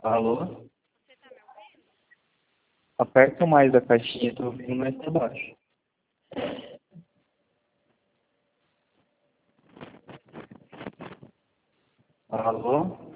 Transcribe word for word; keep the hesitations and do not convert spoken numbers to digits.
Alô? Você tá me ouvindo? Aperta mais a caixinha, tô ouvindo mais pra baixo. Alô?